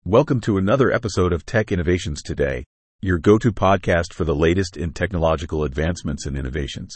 Welcome to another episode of Tech Innovations Today, your go-to podcast for the latest in technological advancements and innovations.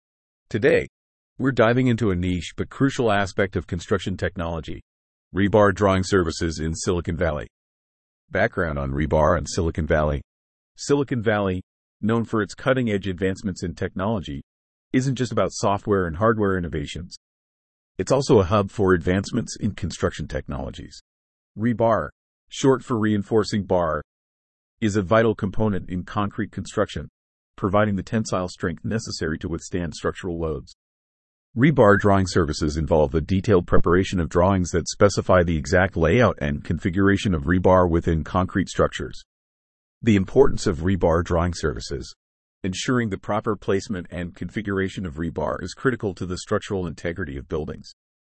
Today, we're diving into a niche but crucial aspect of construction technology, rebar drawing services in Silicon Valley. Background on rebar and Silicon Valley. Silicon Valley, known for its cutting-edge advancements in technology, isn't just about software and hardware innovations. It's also a hub for advancements in construction technologies. Rebar, short for reinforcing bar, is a vital component in concrete construction, providing the tensile strength necessary to withstand structural loads. Rebar drawing services involve the detailed preparation of drawings that specify the exact layout and configuration of rebar within concrete structures. The importance of rebar drawing services. Ensuring the proper placement and configuration of rebar is critical to the structural integrity of buildings.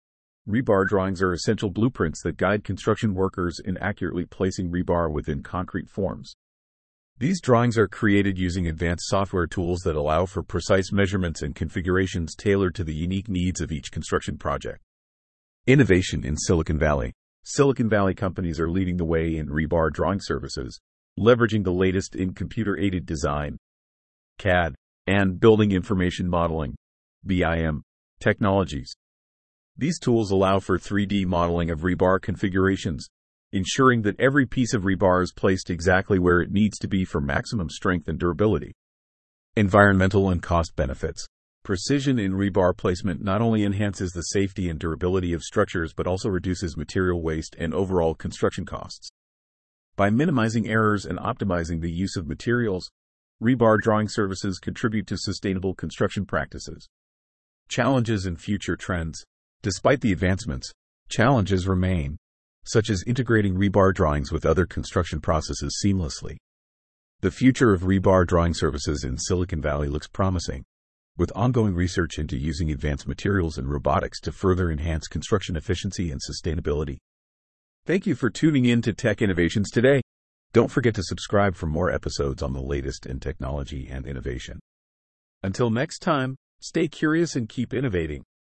Rebar drawings are essential blueprints that guide construction workers in accurately placing rebar within concrete forms. These drawings are created using advanced software tools that allow for precise measurements and configurations tailored to the unique needs of each construction project. Innovation in Silicon Valley. Silicon Valley companies are leading the way in rebar drawing services, leveraging the latest in computer-aided design, CAD, and building information modeling, BIM, technologies. These tools allow for 3D modeling of rebar configurations, ensuring that every piece of rebar is placed exactly where it needs to be for maximum strength and durability. Environmental and cost benefits. Precision in rebar placement not only enhances the safety and durability of structures but also reduces material waste and overall construction costs. By minimizing errors and optimizing the use of materials, rebar drawing services contribute to sustainable construction practices. Challenges and future trends. Despite the advancements, challenges remain, such as integrating rebar drawings with other construction processes seamlessly. The future of rebar drawing services in Silicon Valley looks promising, with ongoing research into using advanced materials and robotics to further enhance construction efficiency and sustainability. Thank you for tuning in to Tech Innovations Today. Don't forget to subscribe for more episodes on the latest in technology and innovation. Until next time, stay curious and keep innovating.